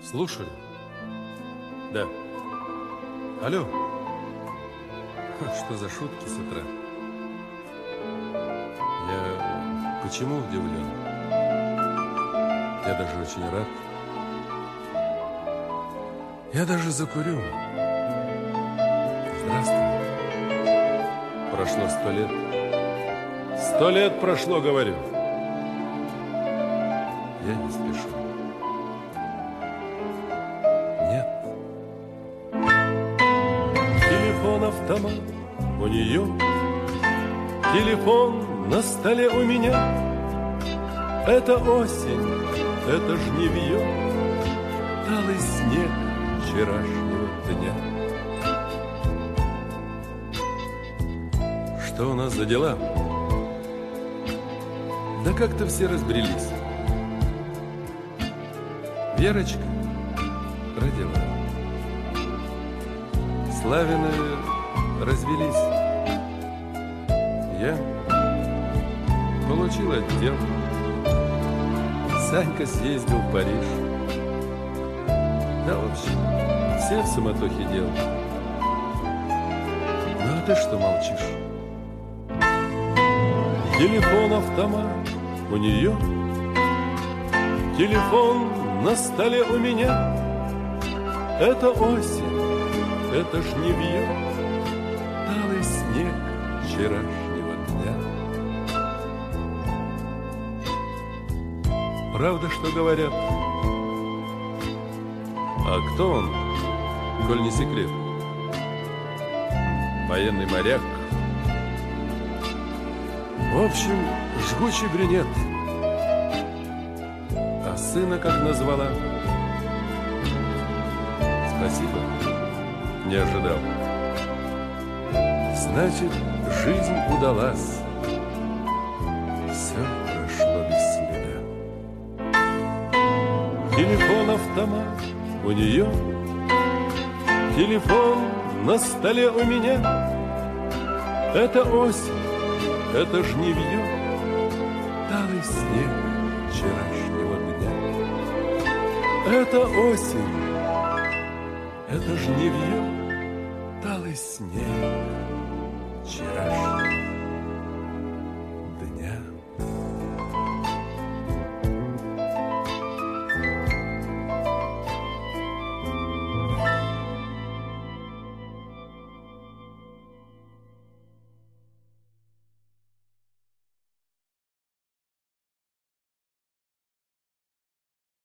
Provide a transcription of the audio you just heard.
Слушаю. Да. Алло. Что за шутки с утра? Я почему удивлен? Я даже очень рад. Я даже закурю. Здравствуй. Прошло 100 лет. 100 лет прошло, говорю. Я не спешу. Нет. Телефон-автомат у нее, телефон на столе у меня. Это осень, это жнивье, талый снег вчерашнего дня. Что у нас за дела? Да как-то все разбрелись. Верочка родила. Славины развелись. Я получил отдел. Санька съездил в Париж. Да, в общем, все в суматохе дел. Ну, а ты что молчишь? Телефон-автомат у нее, телефон на столе у меня. Это осень, это жнивье, талый снег вчерашнего дня. Правда, что говорят? А кто он, коль не секрет? Военный моряк. В общем, жгучий брюнет. А сына как назвала? Спасибо, не ожидал. Значит, жизнь удалась. Все прошло без следа. Телефон-автомат у нее, телефон на столе у меня. Это осень, это жнивье, талый снег вчерашнего дня. Это осень, это жнивье, талый снег вчерашнего дня.